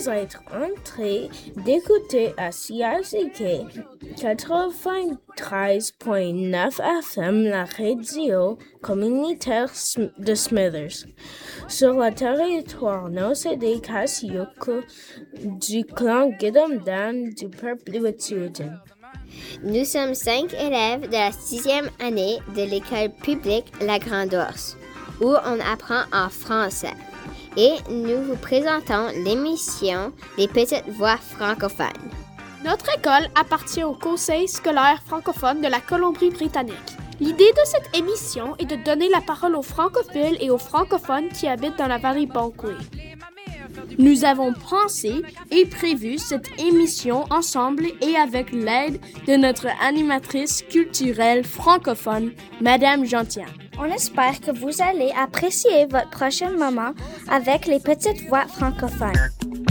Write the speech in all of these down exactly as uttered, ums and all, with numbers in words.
Vous êtes en train d'écouter à C I C K quatre-vingt-treize point neuf F M, la radio communautaire de Smithers, sur le territoire non-cédé Kasiyoko du clan Gidamdan du peuple Wet'suwet'en. Nous sommes cinq élèves de la sixième année de l'école publique La Grande Ourse, où on apprend en français. Et nous vous présentons l'émission Les Petites Voix francophones. Notre école appartient au Conseil scolaire francophone de la Colombie-Britannique. L'idée de cette émission est de donner la parole aux francophiles et aux francophones qui habitent dans la vallée Bulkley. Nous avons pensé et prévu cette émission ensemble et avec l'aide de notre animatrice culturelle francophone, Madame Gentian. On espère que vous allez apprécier votre prochain moment avec les petites voix francophones.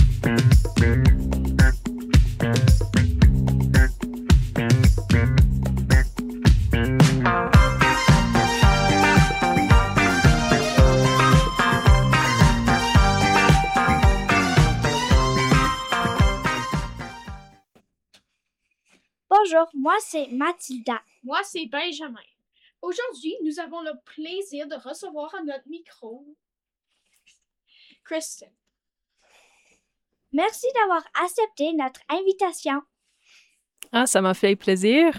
Bonjour, moi c'est Mathilda. Moi c'est Benjamin. Aujourd'hui, nous avons le plaisir de recevoir à notre micro Kristen. Merci d'avoir accepté notre invitation. Ah, ça m'a fait plaisir.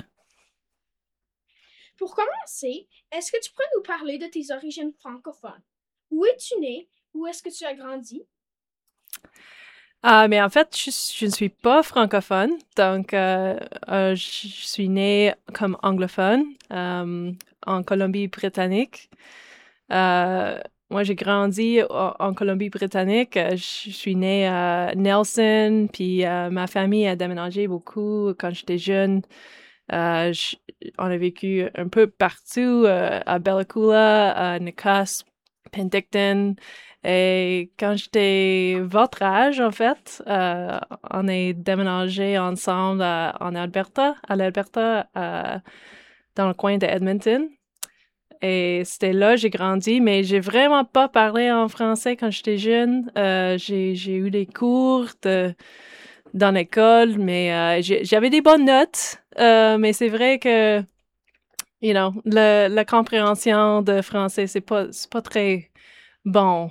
Pour commencer, est-ce que tu pourrais nous parler de tes origines francophones? Où es-tu né? Où est-ce que tu as grandi? Ah, mais en fait, je, je ne suis pas francophone, donc euh, euh, je suis née comme anglophone euh, en Colombie-Britannique. Euh, moi, j'ai grandi en, en Colombie-Britannique. Je suis née à Nelson, puis euh, ma famille a déménagé beaucoup quand j'étais jeune. Euh, je, on a vécu un peu partout, euh, à Bella Coola, à Nakusp, Penticton. Et quand j'étais votre âge, en fait, euh, on est déménagé ensemble à, en Alberta, à l'Alberta, euh, dans le coin de Edmonton. Et c'était là que j'ai grandi, mais j'ai vraiment pas parlé en français quand j'étais jeune. Euh, j'ai, j'ai eu des cours de, dans l'école, mais euh, j'ai, j'avais des bonnes notes. Euh, mais c'est vrai que, you know, le, la compréhension de français, c'est pas, c'est pas très bon.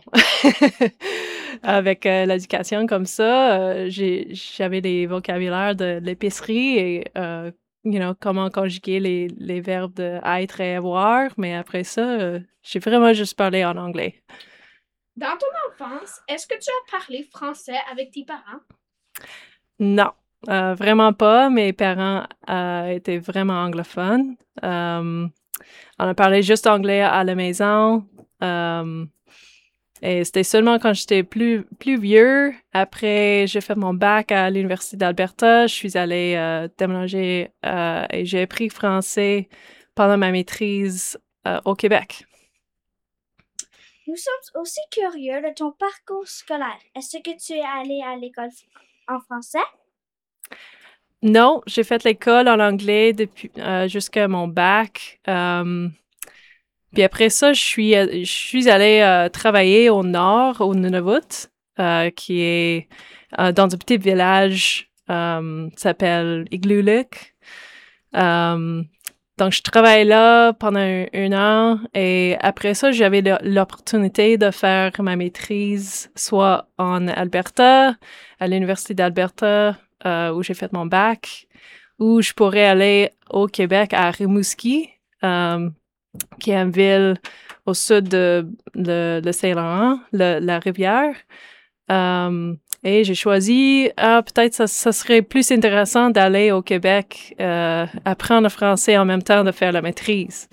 Avec euh, l'éducation comme ça, euh, j'ai, j'avais des vocabulaires de l'épicerie et, euh, you know, comment conjuguer les, les verbes de être et avoir, mais après ça, euh, j'ai vraiment juste parlé en anglais. Dans ton enfance, est-ce que tu as parlé français avec tes parents? Non, euh, vraiment pas. Mes parents euh, étaient vraiment anglophones. Euh, on a parlé juste anglais à la maison. Euh, Et c'était seulement quand j'étais plus plus vieux, après j'ai fait mon bac à l'Université d'Alberta, je suis allée euh, déménager euh, et j'ai appris français pendant ma maîtrise euh, au Québec. Nous sommes aussi curieux de ton parcours scolaire. Est-ce que tu es allé à l'école en français? Non, j'ai fait l'école en anglais depuis euh, jusqu'à mon bac. Euh, Puis après ça, je suis, je suis allée euh, travailler au nord, au Nunavut, euh, qui est euh, dans un petit village euh, qui s'appelle Igloolik. Euh, donc, je travaillais là pendant un, un an et après ça, j'avais le, l'opportunité de faire ma maîtrise soit en Alberta, à l'Université d'Alberta, euh, où j'ai fait mon bac, ou je pourrais aller au Québec à Rimouski, euh, qui est une ville au sud de, de, de Saint-Laurent, le, la rivière. Um, et j'ai choisi, ah, peut-être ça, ça serait plus intéressant d'aller au Québec, euh, apprendre le français en même temps de faire la maîtrise.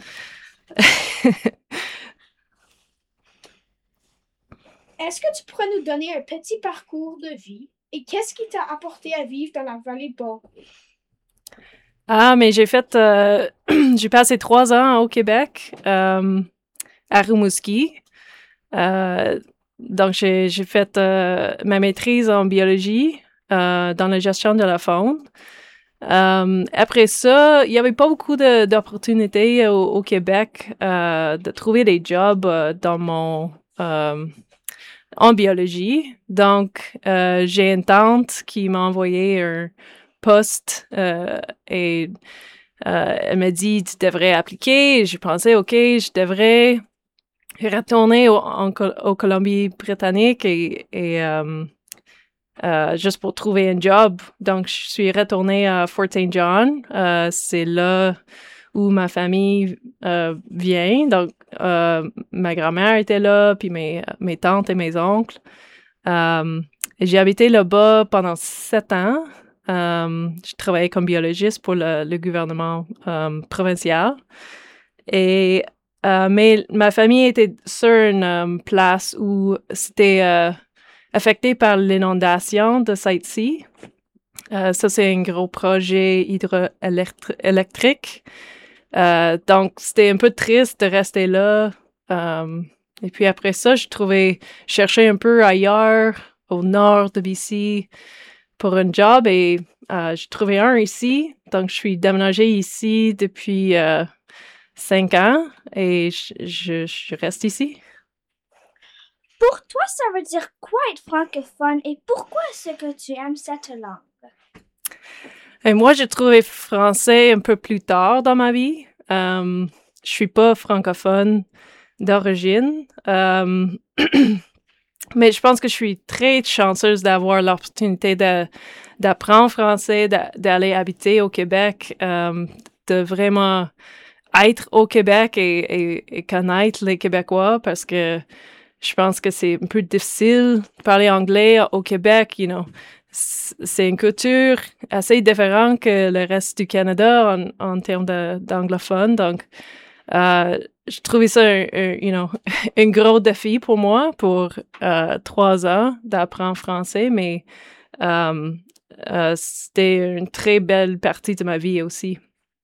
Est-ce que tu pourrais nous donner un petit parcours de vie et qu'est-ce qui t'a apporté à vivre dans la vallée de Bulkley? Ah, mais j'ai fait, euh, j'ai passé trois ans au Québec, euh, à Rimouski. Euh, donc, j'ai, j'ai fait euh, ma maîtrise en biologie, euh, dans la gestion de la faune. Euh, après ça, il y avait pas beaucoup de, d'opportunités au, au Québec euh, de trouver des jobs euh, dans mon, euh, en biologie. Donc, euh, j'ai une tante qui m'a envoyé un poste euh, et euh, elle m'a dit, tu devrais appliquer. Et j'ai pensé, OK, je devrais retourner au, en, au Colombie-Britannique et, et euh, euh, juste pour trouver un job. Donc, je suis retournée à Fort Saint John. Euh, c'est là où ma famille euh, vient. Donc, euh, ma grand-mère était là, puis mes, mes tantes et mes oncles. Euh, et j'ai habité là-bas pendant sept ans. Euh, je travaillais comme biologiste pour le, le gouvernement euh, provincial. Et, euh, mais ma famille était sur une euh, place où c'était euh, affecté par l'inondation de Site-C. Euh, ça, c'est un gros projet hydroélectrique. Euh, donc, c'était un peu triste de rester là. Euh, et puis après ça, je trouvais, je cherchais un peu ailleurs, au nord de B C, pour un job et euh, j'ai trouvé un ici. Donc, je suis déménagée ici depuis euh, cinq ans et je, je, je reste ici. Pour toi, ça veut dire quoi être francophone et pourquoi est-ce que tu aimes cette langue? Et moi, j'ai trouvé français un peu plus tard dans ma vie. Euh, je suis pas francophone d'origine, euh, mais je pense que je suis très chanceuse d'avoir l'opportunité de, d'apprendre français, de, d'aller habiter au Québec, euh, de vraiment être au Québec et, et, et connaître les Québécois parce que je pense que c'est un peu difficile de parler anglais au Québec, you know. C'est une culture assez différente que le reste du Canada en, en termes de, d'anglophone. Donc, euh, je trouvais ça un, un, you know, un gros défi pour moi pour euh, trois ans d'apprendre français, mais euh, euh, c'était une très belle partie de ma vie aussi.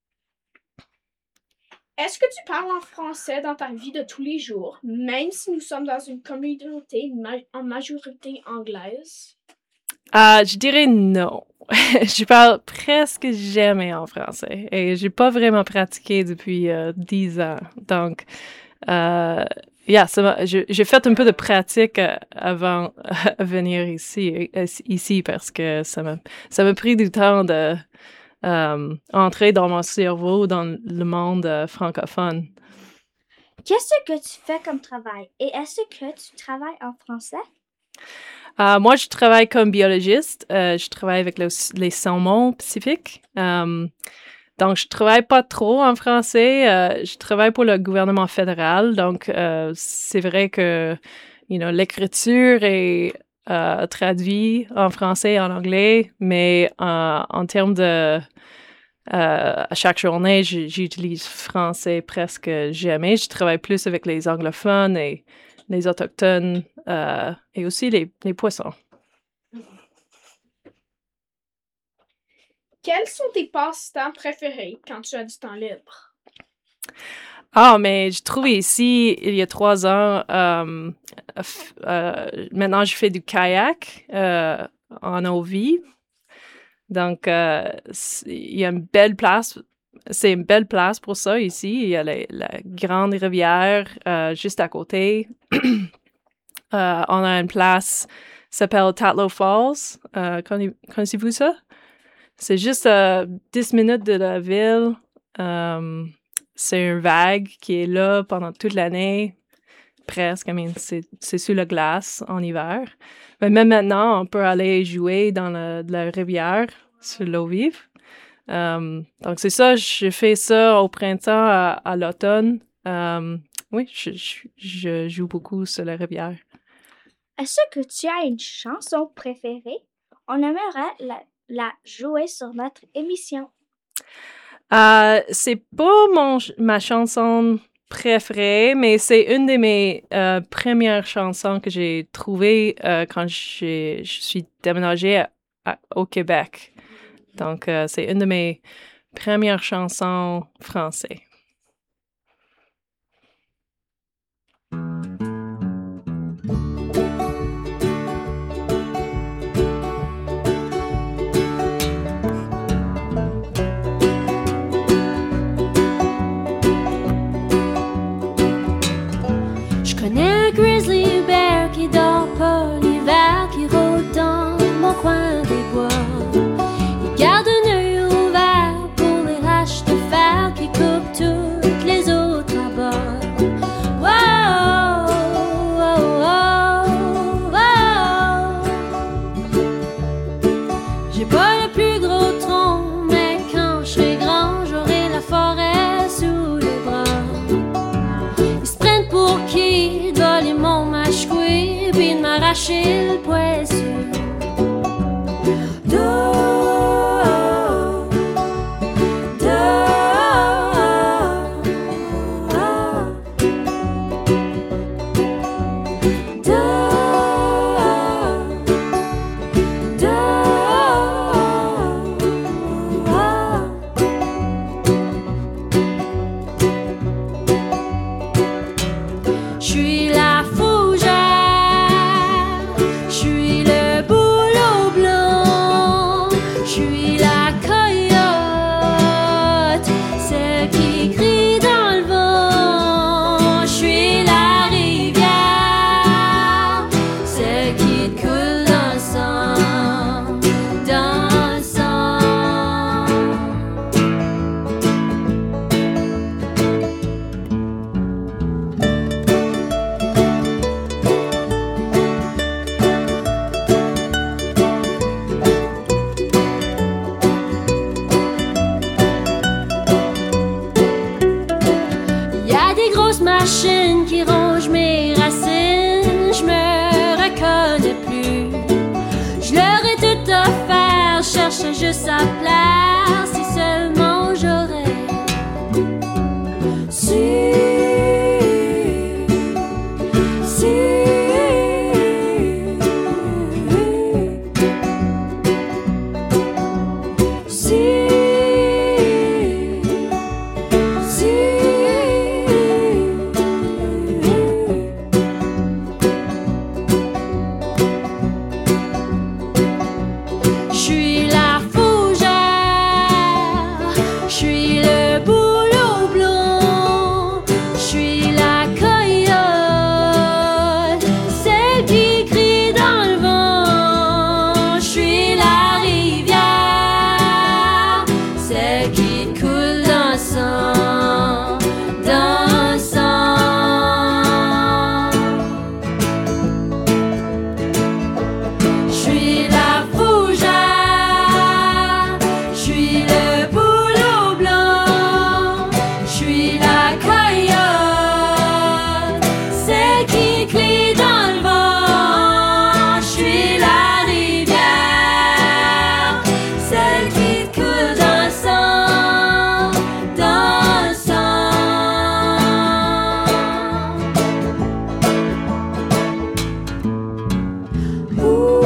Est-ce que tu parles en français dans ta vie de tous les jours, même si nous sommes dans une communauté ma- en majorité anglaise? Euh, je dirais non. Je parle presque jamais en français et j'ai pas vraiment pratiqué depuis euh, dix ans. Donc, euh, yeah, ça m'a, j'ai, j'ai fait un peu de pratique euh, avant de venir ici, euh, ici parce que ça m'a, ça m'a pris du temps de euh, entrer dans mon cerveau dans le monde euh, francophone. Qu'est-ce que tu fais comme travail et est-ce que tu travailles en français? Uh, moi, je travaille comme biologiste. Euh, je travaille avec le, les saumons pacifiques. Um, donc, je travaille pas trop en français. Euh, je travaille pour le gouvernement fédéral. Donc, euh, c'est vrai que, you know, l'écriture est euh, traduite en français et en anglais, mais euh, en termes de... Euh, à chaque journée, j'utilise français presque jamais. Je travaille plus avec les anglophones et les autochtones euh, et aussi les, les poissons. Quels sont tes passe-temps préférés quand tu as du temps libre? Ah, mais j'ai trouvé ici, il y a trois ans, euh, euh, maintenant je fais du kayak euh, en eau vive. Donc, euh, il y a une belle place. C'est une belle place pour ça ici. Il y a la, la grande rivière euh, juste à côté. euh, on a une place qui s'appelle Tatlow Falls. Euh, connaissez-vous ça? C'est juste euh, dix minutes de la ville. Euh, c'est une vague qui est là pendant toute l'année. Presque. I mean, c'est, c'est sur la glace en hiver. Mais même maintenant, on peut aller jouer dans la, la rivière sur l'eau vive. Um, donc, c'est ça, je fais ça au printemps, à, à l'automne. Um, oui, je, je, je joue beaucoup sur la rivière. Est-ce que tu as une chanson préférée? On aimerait la, la jouer sur notre émission. Uh, c'est pas mon, ma chanson préférée, mais c'est une de mes euh, premières chansons que j'ai trouvées euh, quand j'ai, je suis déménagée à, à, au Québec. Donc, euh, c'est une de mes premières chansons françaises. Je connais un grizzly bear qui dort pas chez le poisson. Do, do, do, do. Je suis la fougère, je suis le bouleau blanc, je suis la coyote, celle qui crie dans le vent. Je suis la rivière, celle qui coule dans le sang, dans le sang. Y a des grosses machines qui rongent mes racines, je me reconnais plus. Je leur ai tout offert, je cherche juste à plaire, si seulement j'aurais su, si. Si, si. Je suis la fougère, je suis le bouleau blanc, je suis la coyote, celle qui crie dans le vent. Je suis la rivière, celle qui coule dans le sang, dans le sang. Je suis la fougère, je suis le bouleau blanc, je suis la coyote, celle qui crie dans le vent. Je suis la rivière, celle qui coule dans le sang, dans le sang. Ouh,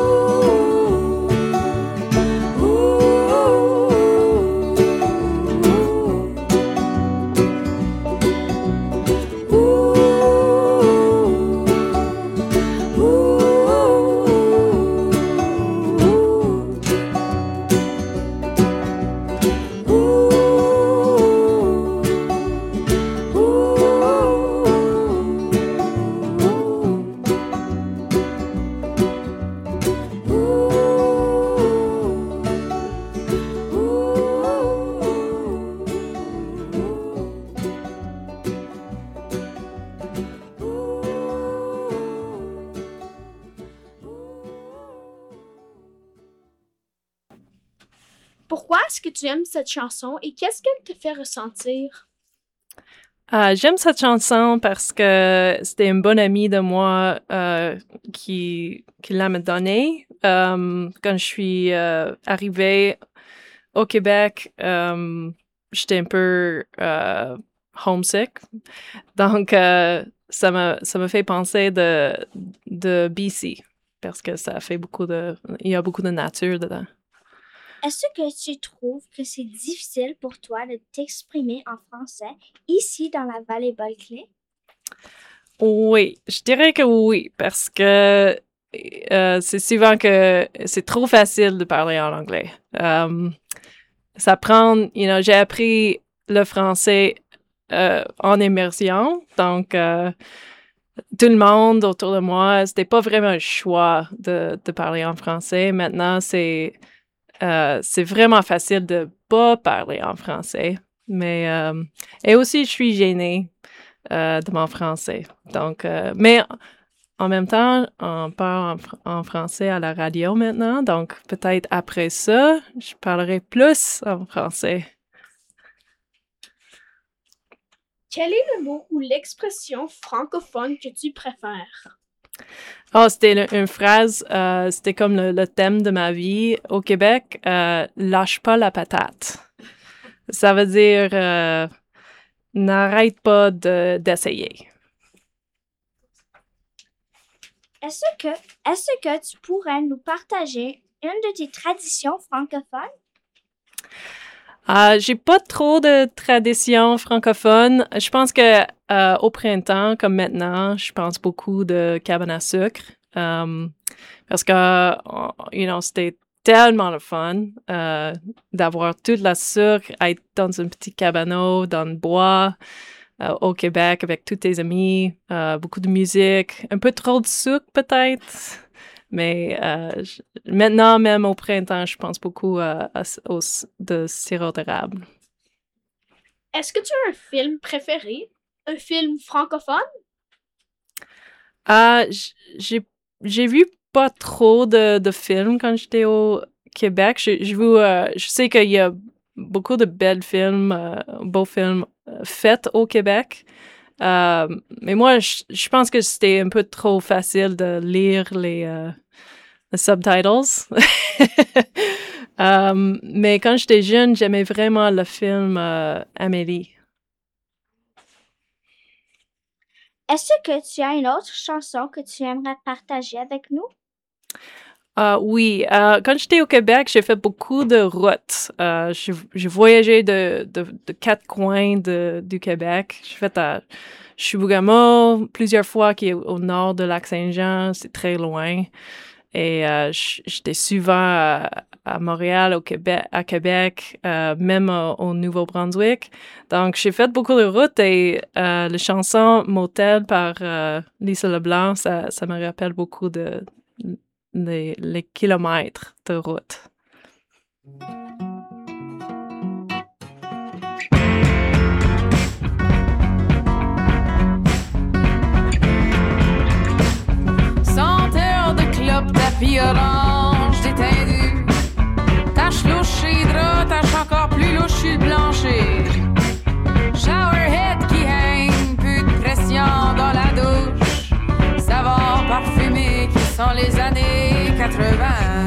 Pourquoi est-ce que tu aimes cette chanson et qu'est-ce qu'elle te fait ressentir? Euh, j'aime cette chanson parce que c'était une bonne amie de moi euh, qui, qui l'a me donnée. Euh, quand je suis euh, arrivée au Québec, euh, j'étais un peu euh, homesick. Donc, euh, ça m'a ça m'a fait penser de, de B C parce que ça fait beaucoup de... Il y a beaucoup de nature dedans. Est-ce que tu trouves que c'est difficile pour toi de t'exprimer en français ici dans la vallée Bulkley? Oui, je dirais que oui, parce que euh, c'est souvent que c'est trop facile de parler en anglais. Um, ça prend, you know, j'ai appris le français euh, en immersion, donc euh, tout le monde autour de moi, c'était pas vraiment un choix de, de parler en français. Maintenant, c'est euh, c'est vraiment facile de pas parler en français, mais euh, et aussi je suis gênée euh, de mon français. Donc, euh, mais en même temps, on parle en, fr- en français à la radio maintenant, donc peut-être après ça, je parlerai plus en français. Quel est le mot ou l'expression francophone que tu préfères? Oh, c'était le- une phrase, euh, c'était comme le, le thème de ma vie au Québec, euh, lâche pas la patate. Ça veut dire, euh, n'arrête pas de, d'essayer. Est-ce que, est-ce que tu pourrais nous partager une de tes traditions francophones? Euh, j'ai pas trop de traditions francophones. Je pense que euh, au printemps, comme maintenant, je pense beaucoup de cabane à sucre. Um, parce que, you know, c'était tellement le fun euh, d'avoir toute la sucre, être dans un petit cabanon, dans le bois, euh, au Québec, avec tous tes amis, euh, beaucoup de musique, un peu trop de sucre peut-être. Mais euh, je, maintenant, même au printemps, je pense beaucoup à, à, au, de sirop d'érable. Est-ce que tu as un film préféré? Un film francophone? Euh, j'ai, j'ai vu pas trop de, de films quand j'étais au Québec. Je, je, vous, euh, je sais qu'il y a beaucoup de belles films, euh, beaux films euh, faits au Québec. Euh, mais moi, je, je pense que c'était un peu trop facile de lire les, euh, les subtitles. um, mais quand j'étais jeune, j'aimais vraiment le film euh, Amélie. Est-ce que tu as une autre chanson que tu aimerais partager avec nous? Uh, oui, uh, quand j'étais au Québec, j'ai fait beaucoup de routes. Uh, j'ai, j'ai voyagé de, de, de quatre coins de, du Québec. J'ai fait à Chibougamau plusieurs fois, qui est au nord de Lac-Saint-Jean. C'est très loin. Et uh, j'étais souvent à, à Montréal, au Québec, à Québec, uh, même au, au Nouveau-Brunswick. Donc, j'ai fait beaucoup de routes et uh, la chanson Motel par uh, Lisa Leblanc, ça, ça me rappelle beaucoup de Les, les kilomètres de route. Senteur de clope, tapis orange détendu. Tache louche et drap, tache encore plus louche sur le plancher. Showerhead qui hang, plus de pression dans la douche. Savon parfumé qui sent les années quatre-vingts.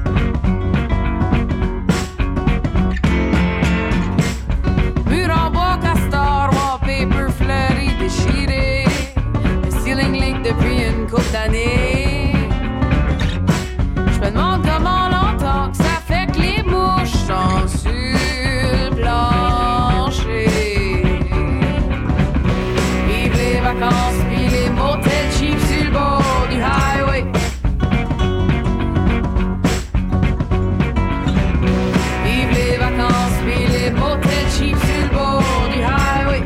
Mur en bois, castor, wallpaper fleuri déchiré. Le ceiling link depuis une couple d'années. Je me demande comment longtemps que ça fait que les mouches sont sur le plancher. Vive les vacances, puis les motels cheap sur le bord du highway. Vive les vacances, puis les motels cheap sur le bord du highway.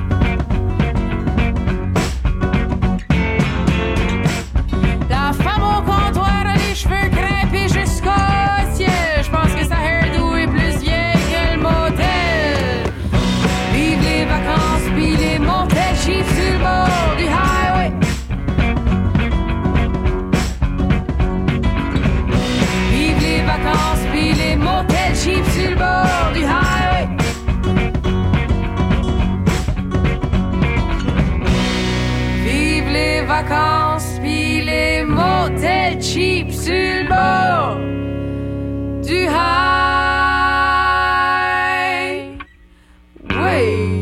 La femme au comptoir a les cheveux crêpés jusqu'au ciel. Je pense que sa hairdo est plus vieille que le motel. Vive les vacances, puis les motels cheap sur le bord du highway. Vive les vacances, puis les motels cheap sur le bord du highway. Vive les vacances, puis les motels cheap sur le bord du highway.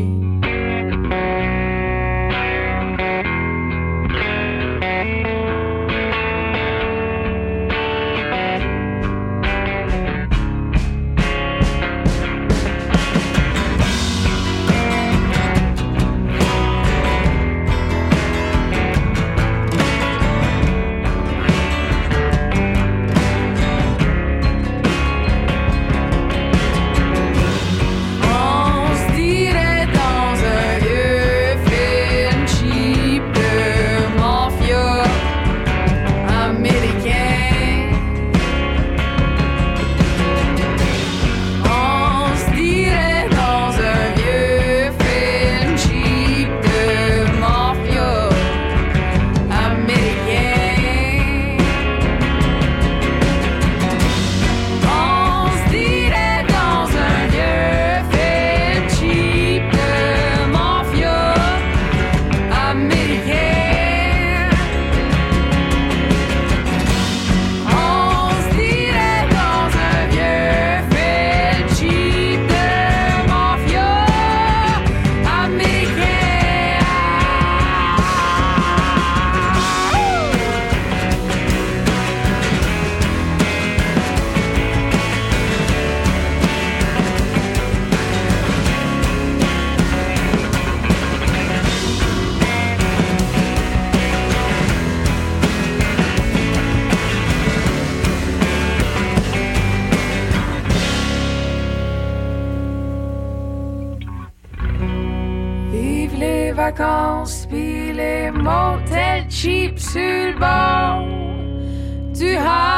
les vacances, puis les motels cheap sur le bord du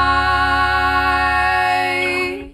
highway.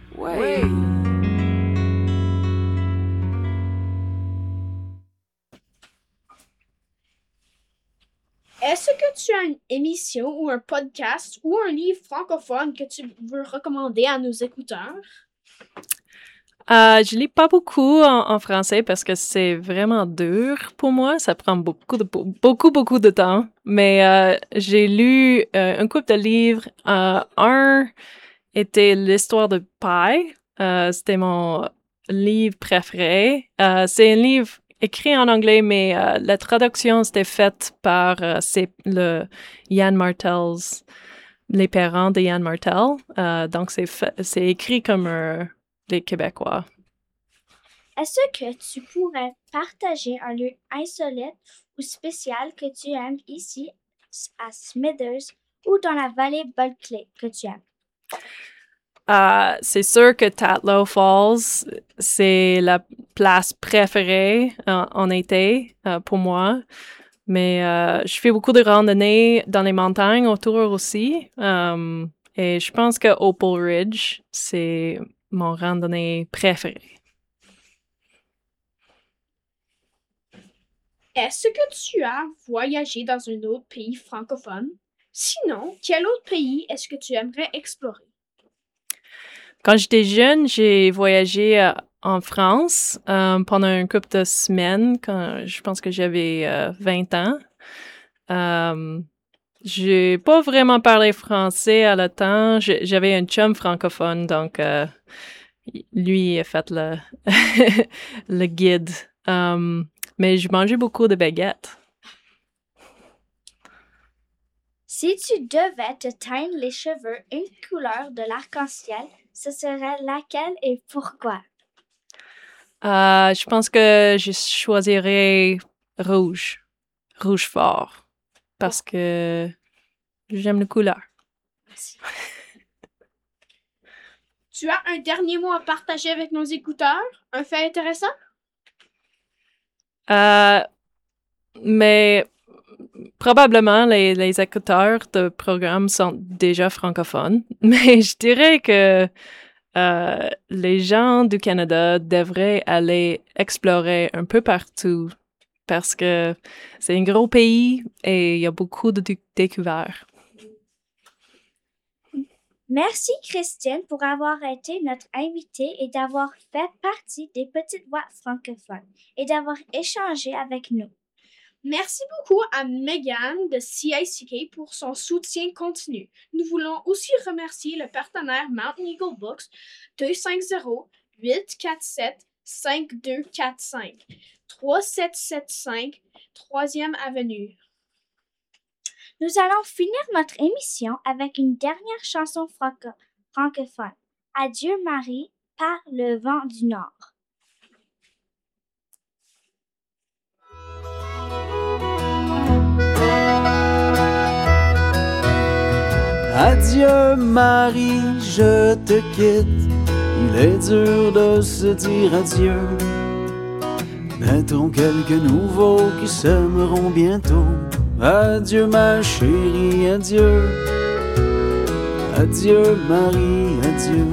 Est-ce que tu as une émission ou un podcast ou un livre francophone que tu veux recommander à nos écouteurs? Euh, je lis pas beaucoup en, en français parce que c'est vraiment dur pour moi. Ça prend beaucoup, de, beaucoup, beaucoup de temps. Mais euh, j'ai lu euh, un couple de livres. Euh, un était l'histoire de Pi. Euh, c'était mon livre préféré. Euh, c'est un livre écrit en anglais, mais euh, la traduction c'était faite par euh, c'est le Yann Martel's, les parents de Yann Martel. Euh, donc c'est fait, c'est écrit comme euh, les Québécois. Est-ce que tu pourrais partager un lieu insolite ou spécial que tu aimes ici à Smithers ou dans la vallée Bulkley que tu aimes? Uh, c'est sûr que Tatlow Falls, c'est la place préférée uh, en été uh, pour moi. Mais uh, je fais beaucoup de randonnées dans les montagnes autour aussi. Um, et je pense que Opal Ridge, c'est mon randonnée préférée. Est-ce que tu as voyagé dans un autre pays francophone? Sinon, quel autre pays est-ce que tu aimerais explorer? Quand j'étais jeune, j'ai voyagé euh, en France euh, pendant un couple de semaines, quand je pense que j'avais euh, vingt ans. Euh, j'ai pas vraiment parlé français à le temps. J'ai, j'avais un chum francophone, donc euh, lui a fait le, le guide. Um, mais je mangeais beaucoup de baguettes. Si tu devais te teindre les cheveux une couleur de l'arc-en-ciel, ce serait laquelle et pourquoi? Euh, je pense que je choisirais rouge. Rouge fort. Parce que j'aime la couleur. Merci. Tu as un dernier mot à partager avec nos écouteurs? Un fait intéressant? Euh, mais probablement les, les écouteurs de programme sont déjà francophones. Mais je dirais que euh, les gens du Canada devraient aller explorer un peu partout parce que c'est un gros pays et il y a beaucoup de d- découvertes. Merci Christine pour avoir été notre invitée et d'avoir fait partie des Petites Voix francophones et d'avoir échangé avec nous. Merci beaucoup à Megan de C I C K pour son soutien continu. Nous voulons aussi remercier le partenaire Mountain Eagle Books deux cinq zéro, huit quatre sept, cinq deux quatre cinq, trois sept sept cinq, troisième Avenue. Nous allons finir notre émission avec une dernière chanson franco- francophone. Adieu Marie par le vent du Nord. Adieu Marie, je te quitte. Il est dur de se dire adieu. Naîtront quelques nouveaux qui s'aimeront bientôt. Adieu ma chérie, adieu. Adieu Marie, adieu.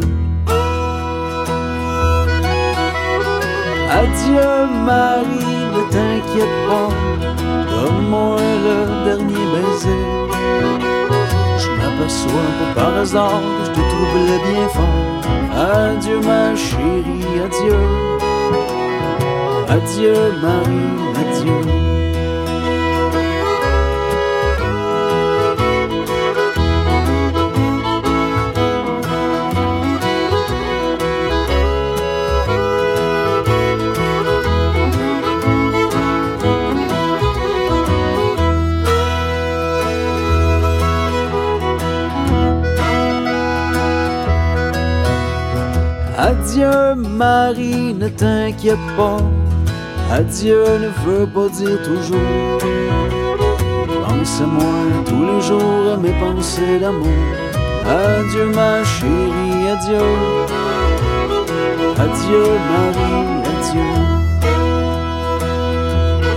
Adieu Marie, ne t'inquiète pas. Donne-moi le dernier baiser. Je m'aperçois que par hasard que je te trouverais bien fort. Adieu ma chérie, adieu. Adieu Marie, adieu. Adieu Marie, ne t'inquiète pas. Adieu ne veut pas dire toujours. Pense à moi tous les jours à mes pensées d'amour. Adieu ma chérie, adieu. Adieu Marie, adieu.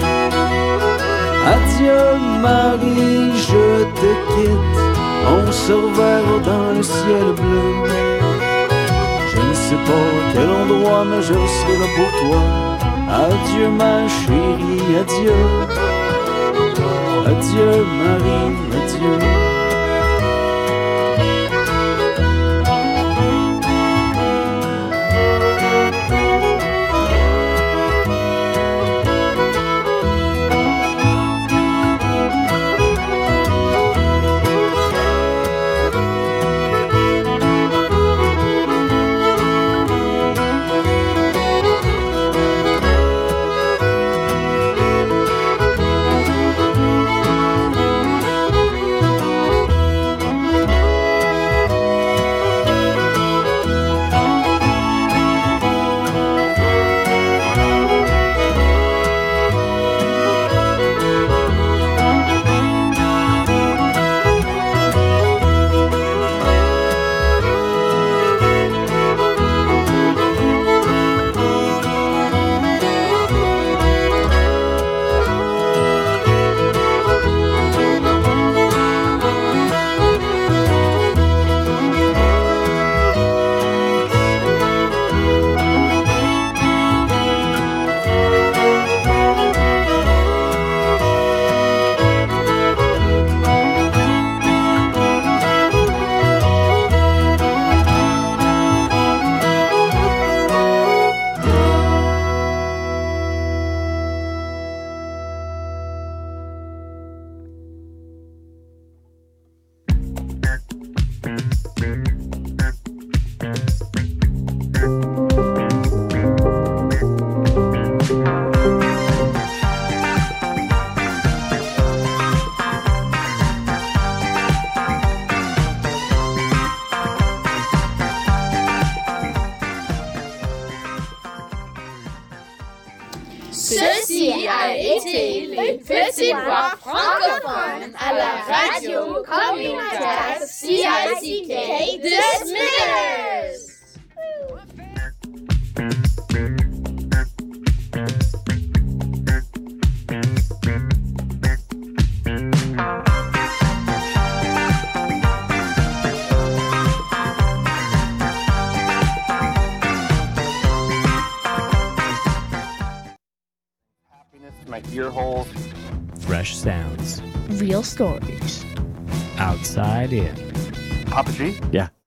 Adieu Marie, je te quitte, on se reverra dans le ciel bleu. Je ne sais pas quel endroit, mais je serai là pour toi. Adieu ma chérie, adieu. Adieu Marie, adieu. Ceci a été les petites voix francophones à la radio communautaire C I C K de Smithers. My ear holes. Fresh sounds. Real stories. Outside in. Papa G? Yeah.